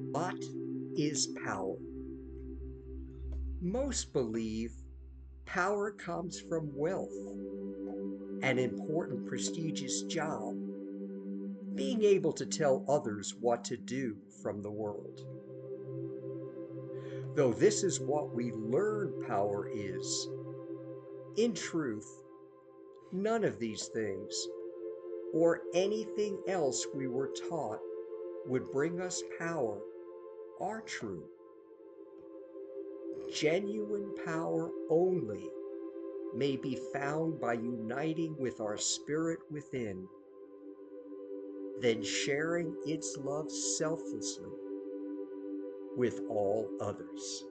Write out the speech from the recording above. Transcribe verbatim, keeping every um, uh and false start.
What is power? Most believe power comes from wealth, an important prestigious job, being able to tell others what to do from the world. Though this is what we learn power is, in truth, none of these things, or anything else we were taught would bring us power, are true. Genuine power only may be found by uniting with our spirit within, then sharing its love selflessly with all others.